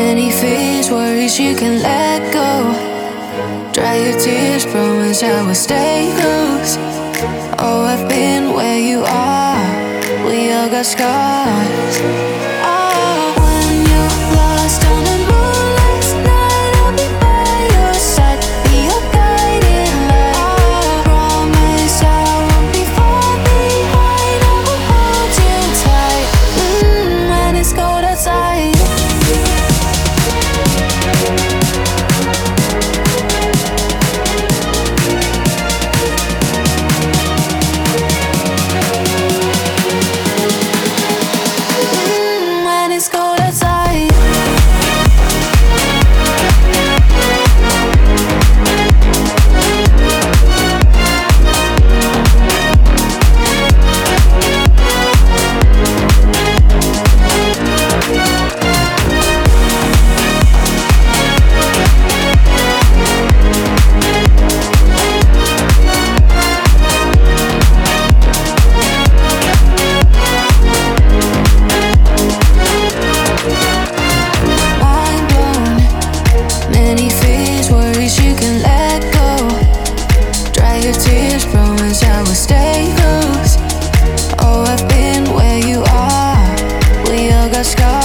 Many fears, worries you can let go. Dry your tears, promise I will stay close. Oh, I've been where you are. We all got scars. Oh, when you're lost on a moonless night, I'll be by your side, be your guiding light. I promise I won't be far behind. I will hold you tight when it's cold outside. When it's cold outside. Mind blown. Many fears, worries you can let go. Dry your tears, promise I will stay close. Oh, I've been where you are. We all got scars.